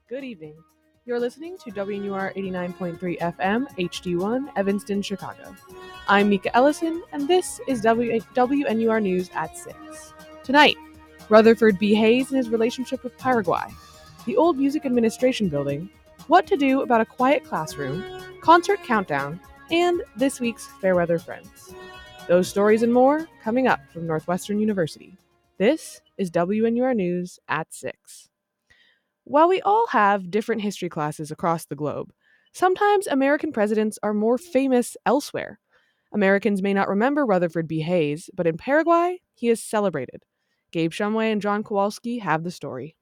Good evening. You're listening to WNUR 89.3 FM, HD1, Evanston, Chicago. I'm Mika Ellison, and this is WNUR News at 6. Tonight, Rutherford B. Hayes and his relationship with Paraguay, the old Music Administration Building, what to do about a quiet classroom, concert countdown, and this week's Fairweather Friends. Those stories and more coming up from Northwestern University. This is WNUR News at 6. While we all have different history classes across the globe, sometimes American presidents are more famous elsewhere. Americans may not remember Rutherford B. Hayes, but in Paraguay, he is celebrated. Gabe Shumway and John Kowalski have the story.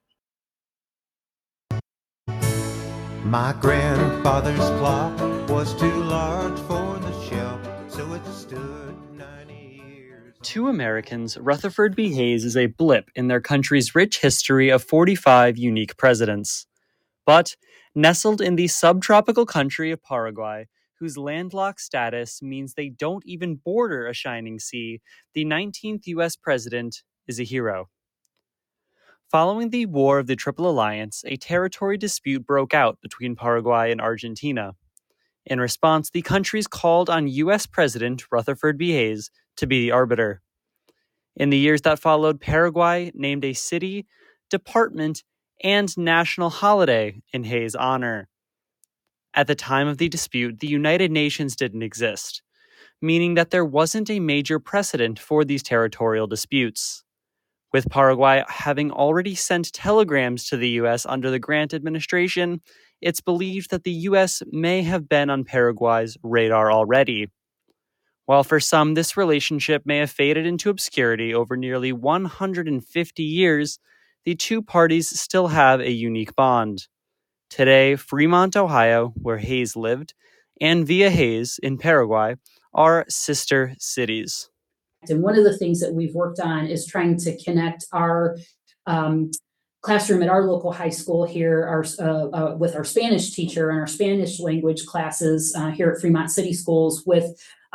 My grandfather's clock was too large for the shelf, so it stood 90 years. To Americans, Rutherford B. Hayes is a blip in their country's rich history of 45 unique presidents. But, nestled in the subtropical country of Paraguay, whose landlocked status means they don't even border a shining sea, the 19th U.S. president is a hero. Following the War of the Triple Alliance, a territory dispute broke out between Paraguay and Argentina. In response, the countries called on U.S. President Rutherford B. Hayes to be the arbiter. In the years that followed, Paraguay named a city, department, and national holiday in Hayes' honor. At the time of the dispute, the United Nations didn't exist, meaning that there wasn't a major precedent for these territorial disputes. With Paraguay having already sent telegrams to the U.S. under the Grant administration, it's believed that the U.S. may have been on Paraguay's radar already. While for some this relationship may have faded into obscurity over nearly 150 years, the two parties still have a unique bond. Today, Fremont, Ohio, where Hayes lived, and Villa Hayes in Paraguay are sister cities. And one of the things that we've worked on is trying to connect our classroom at our local high school here with our Spanish teacher and our Spanish language classes here at Fremont City Schools with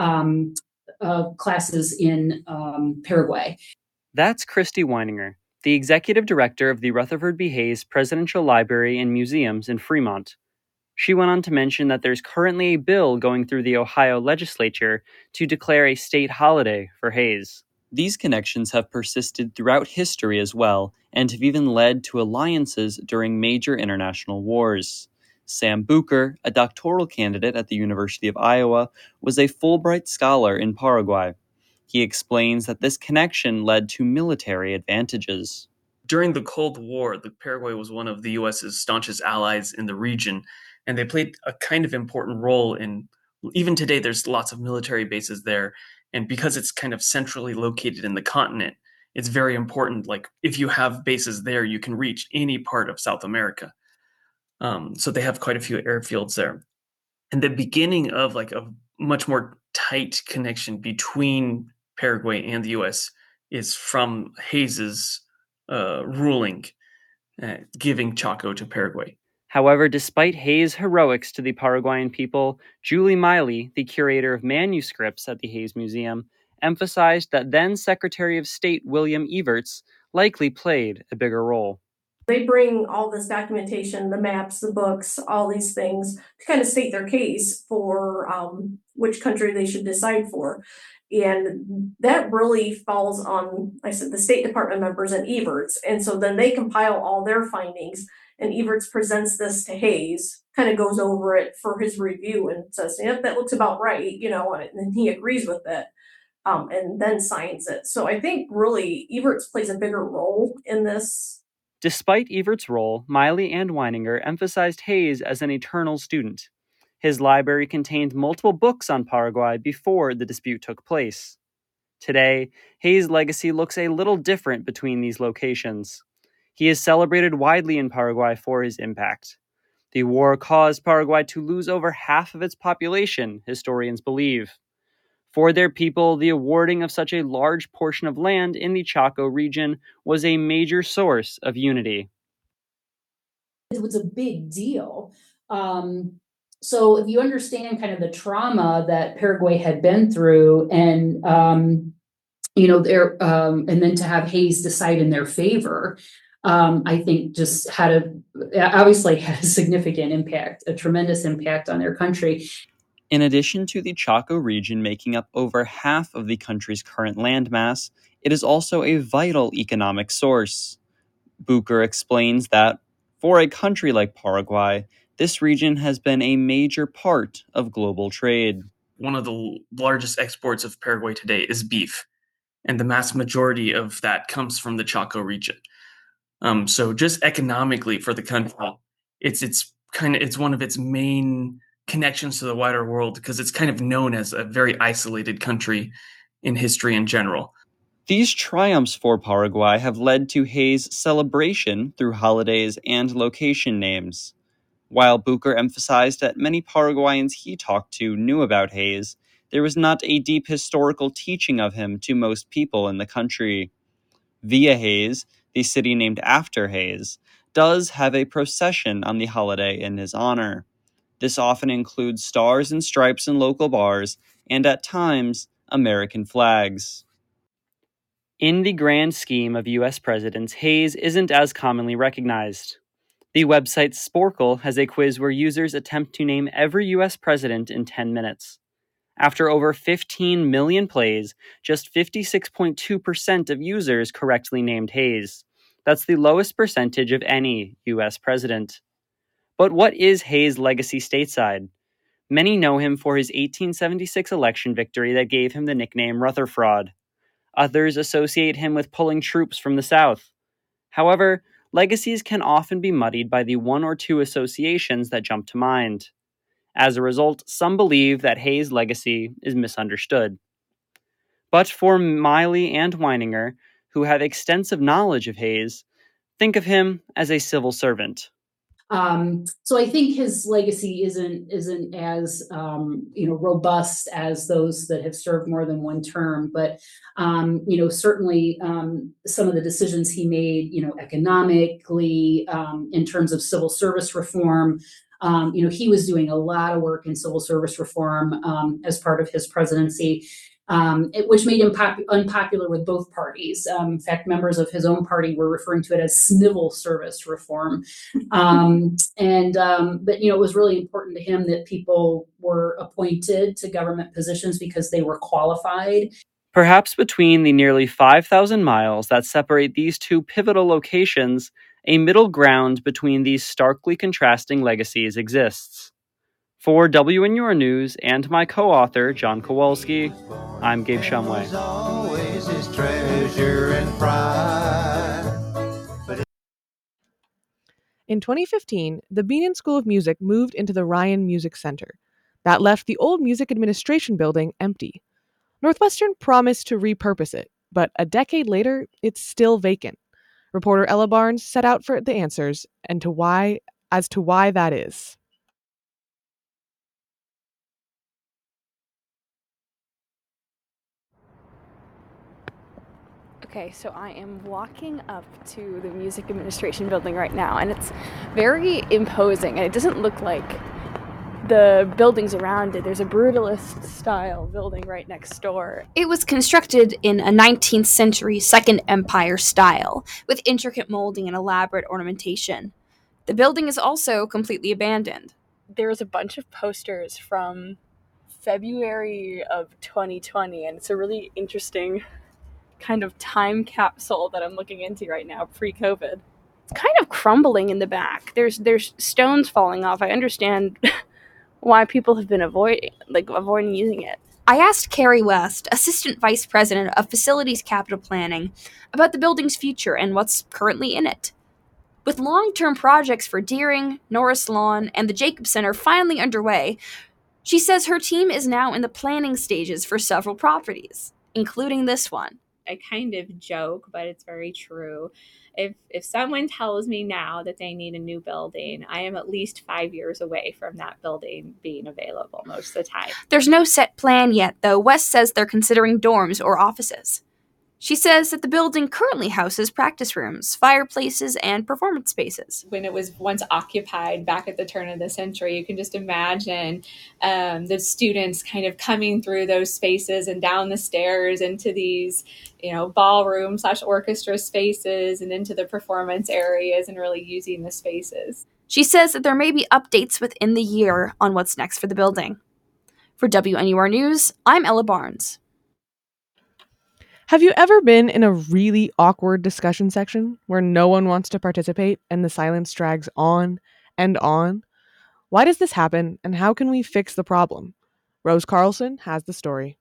classes in Paraguay. That's Christy Weininger, the executive director of the Rutherford B. Hayes Presidential Library and Museums in Fremont. She went on to mention that there's currently a bill going through the Ohio legislature to declare a state holiday for Hayes. These connections have persisted throughout history as well, and have even led to alliances during major international wars. Sam Bucher, a doctoral candidate at the University of Iowa, was a Fulbright scholar in Paraguay. He explains that this connection led to military advantages. During the Cold War, Paraguay was one of the U.S.'s staunchest allies in the region, and they played a kind of important role in, even today, there's lots of military bases there, and because it's kind of centrally located in the continent, it's very important. Like, if you have bases there, you can reach any part of South America. So they have quite a few airfields there. And the beginning of like a much more tight connection between Paraguay and the U.S. is from Hayes's ruling, giving Chaco to Paraguay. However, despite Hayes' heroics to the Paraguayan people, Julie Miley, the curator of manuscripts at the Hayes Museum, emphasized that then Secretary of State William Evarts likely played a bigger role. They bring all this documentation, the maps, the books, all these things to kind of state their case for which country they should decide for. And that really falls on, like I said, the State Department members and Evarts. And so then they compile all their findings, and Evarts presents this to Hayes, kind of goes over it for his review and says, yep, that looks about right, and he agrees with it. And then signs it. So I think really Evarts plays a bigger role in this. Despite Evarts' role, Miley and Weininger emphasized Hayes as an eternal student. His library contained multiple books on Paraguay before the dispute took place. Today, Hayes' legacy looks a little different between these locations. He is celebrated widely in Paraguay for his impact. The war caused Paraguay to lose over half of its population, historians believe. For their people, the awarding of such a large portion of land in the Chaco region was a major source of unity. It was a big deal. So if you understand kind of the trauma that Paraguay had been through, and and then to have Hayes decide in their favor, I think just obviously had a significant impact, a tremendous impact on their country. In addition to the Chaco region making up over half of the country's current landmass, it is also a vital economic source. Bucher explains that, for a country like Paraguay, this region has been a major part of global trade. One of the largest exports of Paraguay today is beef, and the mass majority of that comes from the Chaco region. So just economically for the country, it's one of its main connections to the wider world because it's kind of known as a very isolated country in history in general. These triumphs for Paraguay have led to Hayes' celebration through holidays and location names. While Bucher emphasized that many Paraguayans he talked to knew about Hayes, there was not a deep historical teaching of him to most people in the country. Villa Hayes, the city named after Hayes, does have a procession on the holiday in his honor. This often includes stars and stripes in local bars, and at times, American flags. In the grand scheme of U.S. presidents, Hayes isn't as commonly recognized. The website Sporkle has a quiz where users attempt to name every U.S. president in 10 minutes. After over 15 million plays, just 56.2% of users correctly named Hayes. That's the lowest percentage of any U.S. president. But what is Hayes' legacy stateside? Many know him for his 1876 election victory that gave him the nickname Rutherford. Others associate him with pulling troops from the South. However, legacies can often be muddied by the one or two associations that jump to mind. As a result, some believe that Hayes' legacy is misunderstood. But for Miley and Weininger, who have extensive knowledge of Hayes, think of him as a civil servant. So I think his legacy isn't as robust as those that have served more than one term, but certainly some of the decisions he made, economically, in terms of civil service reform. He was doing a lot of work in civil service reform as part of his presidency. Which made him unpopular with both parties. In fact, members of his own party were referring to it as civil service reform. But it was really important to him that people were appointed to government positions because they were qualified. Perhaps between the nearly 5,000 miles that separate these two pivotal locations, a middle ground between these starkly contrasting legacies exists. For WNUR News and my co-author, John Kowalski, I'm Gabe Shumway. In 2015, the Benin School of Music moved into the Ryan Music Center. That left the old music administration building empty. Northwestern promised to repurpose it, but a decade later, it's still vacant. Reporter Ella Barnes set out for the answers as to why that is. Okay, so I am walking up to the music administration building right now, and it's very imposing, and it doesn't look like the buildings around it. There's a brutalist style building right next door. It was constructed in a 19th century Second Empire style, with intricate molding and elaborate ornamentation. The building is also completely abandoned. There's a bunch of posters from February of 2020, and it's a really interesting kind of time capsule that I'm looking into right now, pre-COVID. It's kind of crumbling in the back. There's stones falling off. I understand why people have been avoiding using it. I asked Carrie West, Assistant Vice President of Facilities Capital Planning, about the building's future and what's currently in it. With long-term projects for Deering, Norris Lawn, and the Jacob Center finally underway, she says her team is now in the planning stages for several properties, including this one. I kind of joke, but it's very true. If someone tells me now that they need a new building, I am at least 5 years away from that building being available most of the time. There's no set plan yet, though. West says they're considering dorms or offices. She says that the building currently houses practice rooms, fireplaces, and performance spaces. When it was once occupied back at the turn of the century, you can just imagine the students kind of coming through those spaces and down the stairs into these, ballroom / orchestra spaces and into the performance areas and really using the spaces. She says that there may be updates within the year on what's next for the building. For WNUR News, I'm Ella Barnes. Have you ever been in a really awkward discussion section where no one wants to participate and the silence drags on and on? Why does this happen, and how can we fix the problem? Rose Carlson has the story.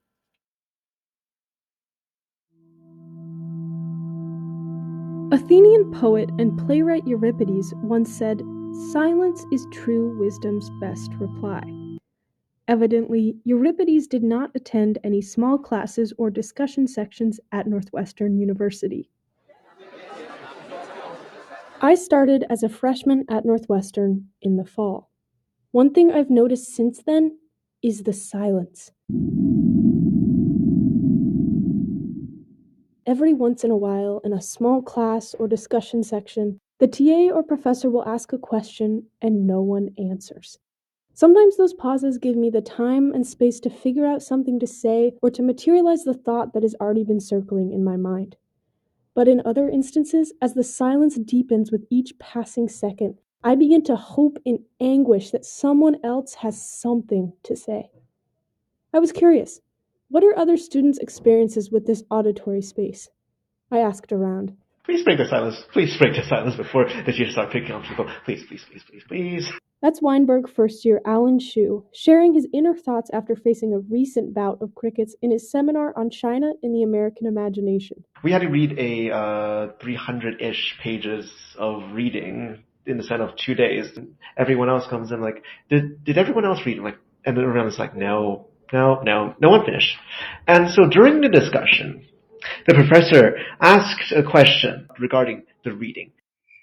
Athenian poet and playwright Euripides once said, "Silence is true wisdom's best reply." Evidently, Euripides did not attend any small classes or discussion sections at Northwestern University. I started as a freshman at Northwestern in the fall. One thing I've noticed since then is the silence. Every once in a while, in a small class or discussion section, the TA or professor will ask a question and no one answers. Sometimes those pauses give me the time and space to figure out something to say or to materialize the thought that has already been circling in my mind. But in other instances, as the silence deepens with each passing second, I begin to hope in anguish that someone else has something to say. I was curious, what are other students' experiences with this auditory space? I asked around. Please break the silence. Please break the silence before the teachers start picking on people. Please, please, please, please, please. That's Weinberg first year Alan Shu, sharing his inner thoughts after facing a recent bout of crickets in his seminar on China in the American Imagination. We had to read a 300-ish pages of reading in the span of 2 days. Everyone else comes in like, did everyone else read? And then everyone's like, no one finished. And so during the discussion, the professor asked a question regarding the reading.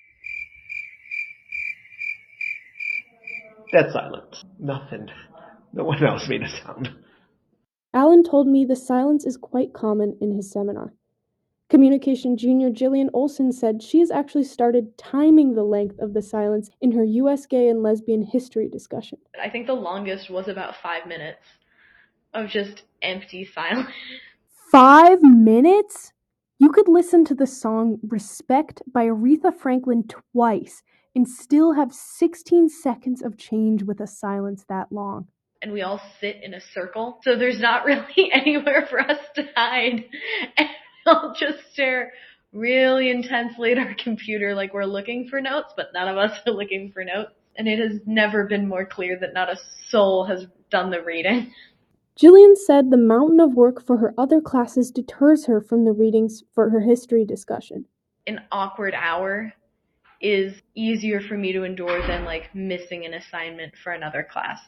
Dead silence. Nothing. No one else made a sound. Alan told me the silence is quite common in his seminar. Communication junior Jillian Olson said she has actually started timing the length of the silence in her U.S. gay and lesbian history discussion. I think the longest was about 5 minutes of just empty silence. 5 minutes? You could listen to the song Respect by Aretha Franklin twice and still have 16 seconds of change with a silence that long. And we all sit in a circle, so there's not really anywhere for us to hide. And we all just stare really intensely at our computer like we're looking for notes, but none of us are looking for notes. And it has never been more clear that not a soul has done the reading. Jillian said the mountain of work for her other classes deters her from the readings for her history discussion. An awkward hour is easier for me to endure than missing an assignment for another class.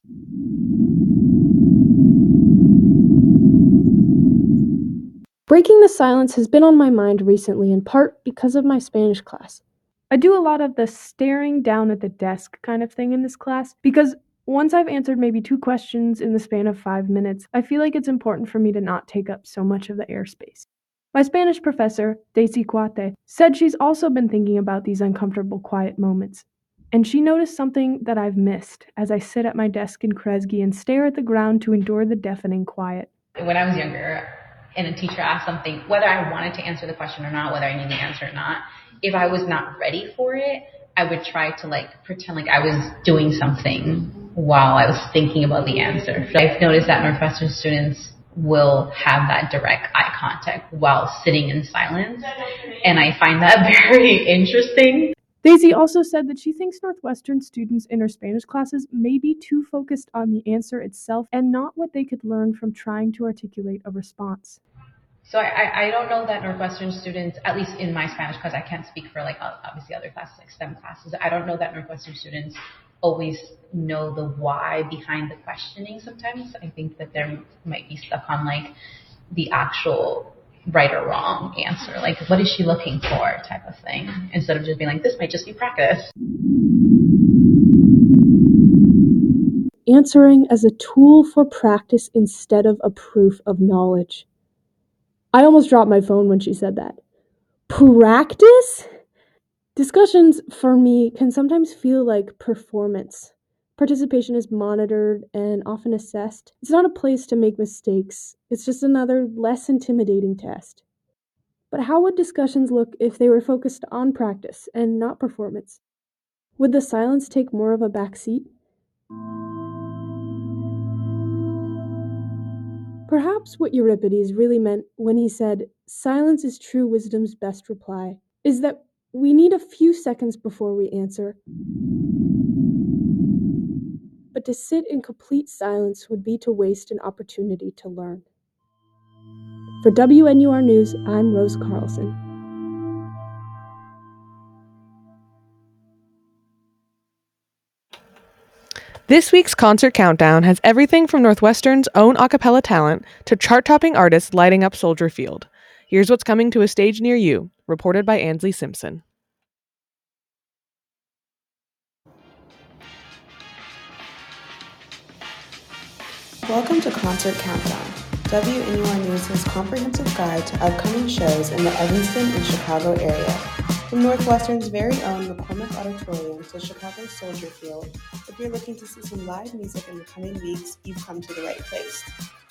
Breaking the silence has been on my mind recently, in part because of my Spanish class. I do a lot of the staring down at the desk kind of thing in this class because once I've answered maybe 2 questions in the span of 5 minutes, I feel like it's important for me to not take up so much of the airspace. My Spanish professor, Daisy Cuate, said she's also been thinking about these uncomfortable quiet moments. And she noticed something that I've missed as I sit at my desk in Kresge and stare at the ground to endure the deafening quiet. When I was younger, and a teacher asked something, whether I wanted to answer the question or not, whether I knew the answer or not, if I was not ready for it, I would try to pretend like I was doing something while I was thinking about the answer. I've noticed that Northwestern students will have that direct eye contact while sitting in silence, and I find that very interesting. Daisy also said that she thinks Northwestern students in her Spanish classes may be too focused on the answer itself and not what they could learn from trying to articulate a response. So I don't know that Northwestern students, at least in my Spanish class, I can't speak for obviously other classes like STEM classes, I don't know that Northwestern students always know the why behind the questioning sometimes. I think that they might be stuck on the actual right or wrong answer, what is she looking for type of thing, instead of just being this might just be practice. Answering as a tool for practice instead of a proof of knowledge. I almost dropped my phone when she said that. Practice? Discussions, for me, can sometimes feel like performance. Participation is monitored and often assessed. It's not a place to make mistakes, it's just another less intimidating test. But how would discussions look if they were focused on practice and not performance? Would the silence take more of a back seat? Perhaps what Euripides really meant when he said, "Silence is true wisdom's best reply," is that we need a few seconds before we answer. But to sit in complete silence would be to waste an opportunity to learn. For WNUR News, I'm Rose Carlson. This week's Concert Countdown has everything from Northwestern's own a cappella talent to chart-topping artists lighting up Soldier Field. Here's what's coming to a stage near you, reported by Ansley Simpson. Welcome to Concert Countdown, WNUR News' comprehensive guide to upcoming shows in the Evanston and Chicago area. From Northwestern's very own McCormick Auditorium to Chicago's Soldier Field, if you're looking to see some live music in the coming weeks, you've come to the right place.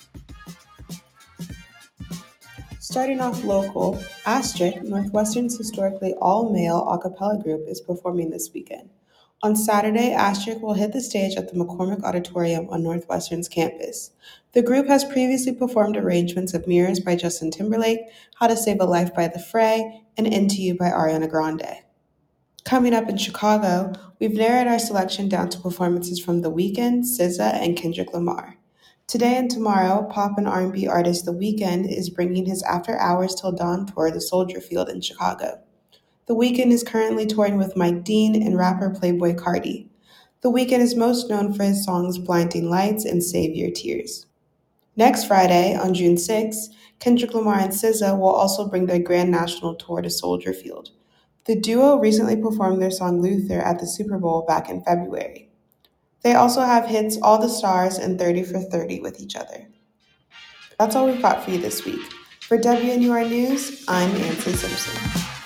Starting off local, Asterisk, Northwestern's historically all-male a cappella group, is performing this weekend. On Saturday, Asterisk will hit the stage at the McCormick Auditorium on Northwestern's campus. The group has previously performed arrangements of Mirrors by Justin Timberlake, How to Save a Life by The Fray, and Into You by Ariana Grande. Coming up in Chicago, we've narrowed our selection down to performances from The Weeknd, SZA, and Kendrick Lamar. Today and tomorrow, pop and R&B artist The Weeknd is bringing his After Hours Till Dawn tour to Soldier Field in Chicago. The Weeknd is currently touring with Mike Dean and rapper Playboi Carti. The Weeknd is most known for his songs Blinding Lights and Save Your Tears. Next Friday, on June 6th, Kendrick Lamar and SZA will also bring their Grand National Tour to Soldier Field. The duo recently performed their song Luther at the Super Bowl back in February. They also have hits All the Stars and 30 for 30 with each other. That's all we've got for you this week. For WNUR News, I'm Ansley Simpson.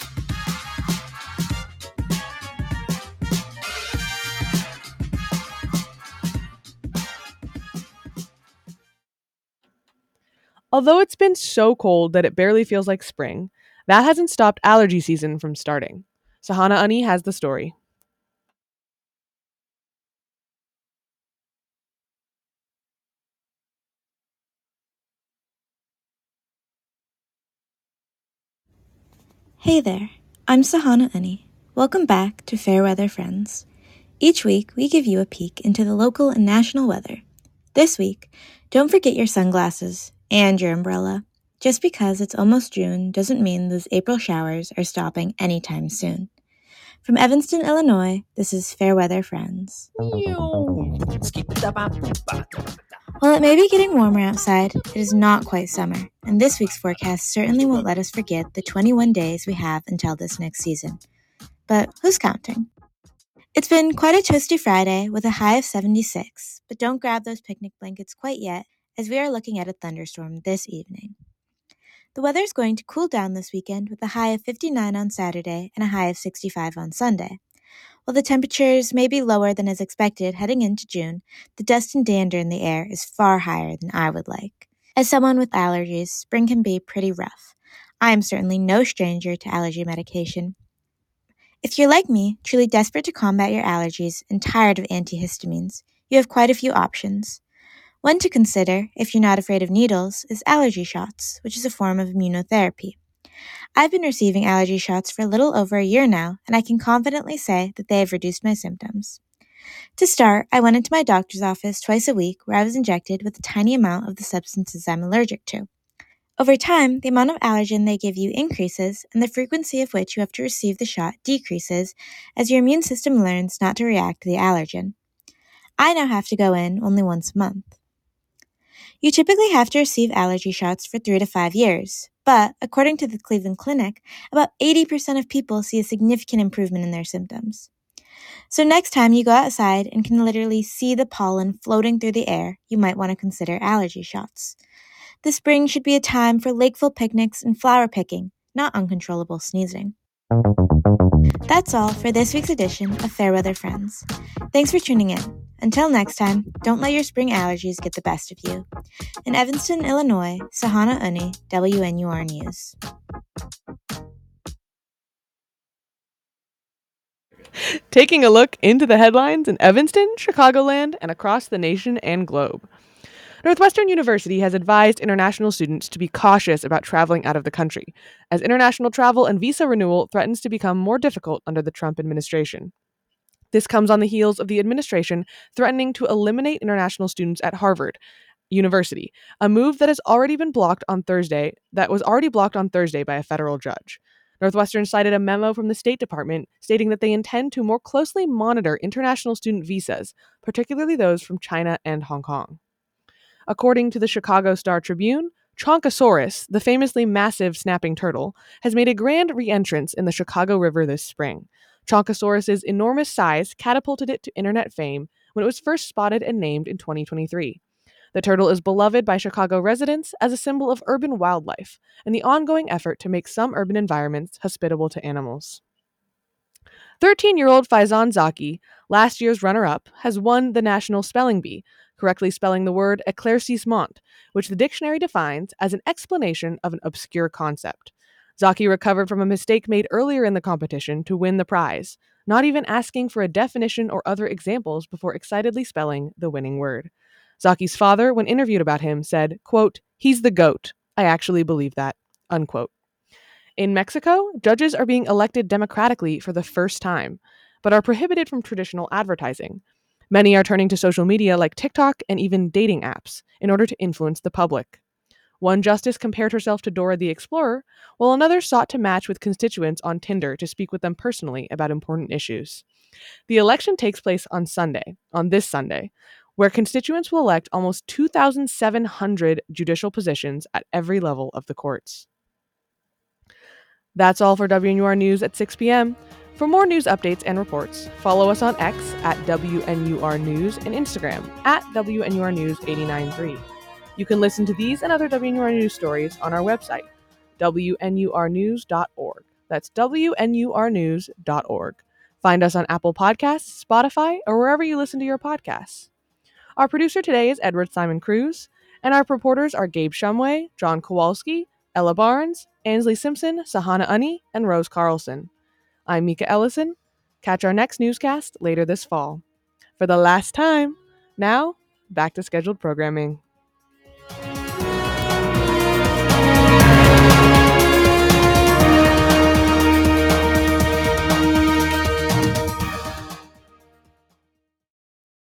Although it's been so cold that it barely feels like spring, that hasn't stopped allergy season from starting. Sahana Ani has the story. Hey there, I'm Sahana Ani. Welcome back to Fairweather Friends. Each week, we give you a peek into the local and national weather. This week, don't forget your sunglasses and your umbrella. Just because it's almost June doesn't mean those April showers are stopping anytime soon. From Evanston, Illinois, this is Fairweather Friends. While it may be getting warmer outside, it is not quite summer, and this week's forecast certainly won't let us forget the 21 days we have until this next season. But who's counting? It's been quite a toasty Friday with a high of 76, but don't grab those picnic blankets quite yet, as we are looking at a thunderstorm this evening. The weather is going to cool down this weekend with a high of 59 on Saturday and a high of 65 on Sunday. While the temperatures may be lower than is expected heading into June, the dust and dander in the air is far higher than I would like. As someone with allergies, spring can be pretty rough. I am certainly no stranger to allergy medication. If you're like me, truly desperate to combat your allergies and tired of antihistamines, you have quite a few options. One to consider, if you're not afraid of needles, is allergy shots, which is a form of immunotherapy. I've been receiving allergy shots for a little over a year now, and I can confidently say that they have reduced my symptoms. To start, I went into my doctor's office twice a week where I was injected with a tiny amount of the substances I'm allergic to. Over time, the amount of allergen they give you increases, and the frequency of which you have to receive the shot decreases as your immune system learns not to react to the allergen. I now have to go in only once a month. You typically have to receive allergy shots for 3 to 5 years, but according to the Cleveland Clinic, about 80% of people see a significant improvement in their symptoms. So next time you go outside and can literally see the pollen floating through the air, you might want to consider allergy shots. The spring should be a time for lakeful picnics and flower picking, not uncontrollable sneezing. That's all for this week's edition of Fairweather Friends. Thanks for tuning in. Until next time, don't let your spring allergies get the best of you. In Evanston, Illinois, Sahana Uni, WNUR News. Taking a look into the headlines in Evanston, Chicagoland, and across the nation and globe. Northwestern University has advised international students to be cautious about traveling out of the country, as international travel and visa renewal threatens to become more difficult under the Trump administration. This comes on the heels of the administration threatening to eliminate international students at Harvard University, a move that was already blocked on Thursday by a federal judge. Northwestern cited a memo from the State Department stating that they intend to more closely monitor international student visas, particularly those from China and Hong Kong. According to the Chicago Star-Tribune, Chonkosaurus, the famously massive snapping turtle, has made a grand re-entrance in the Chicago River this spring. Chonkosaurus's enormous size catapulted it to internet fame when it was first spotted and named in 2023. The turtle is beloved by Chicago residents as a symbol of urban wildlife and the ongoing effort to make some urban environments hospitable to animals. 13-year-old Faizan Zaki, last year's runner-up, has won the National Spelling Bee, correctly spelling the word éclaircissement, which the dictionary defines as an explanation of an obscure concept. Zaki recovered from a mistake made earlier in the competition to win the prize, not even asking for a definition or other examples before excitedly spelling the winning word. Zaki's father, when interviewed about him, said, quote, "He's the GOAT. I actually believe that," unquote. In Mexico, judges are being elected democratically for the first time, but are prohibited from traditional advertising. Many are turning to social media like TikTok and even dating apps in order to influence the public. One justice compared herself to Dora the Explorer, while another sought to match with constituents on Tinder to speak with them personally about important issues. The election takes place on this Sunday, where constituents will elect almost 2,700 judicial positions at every level of the courts. That's all for WNUR News at 6 p.m. For more news updates and reports, follow us on X at WNUR News and Instagram at WNUR News 893. You can listen to these and other WNUR News stories on our website, WNURnews.org. That's WNURnews.org. Find us on Apple Podcasts, Spotify, or wherever you listen to your podcasts. Our producer today is Edward Simon Cruz, and our reporters are Gabe Shumway, John Kowalski, Ella Barnes, Ansley Simpson, Sahana Uni, and Rose Carlson. I'm Mika Ellison. Catch our next newscast later this fall. For the last time, now, back to scheduled programming.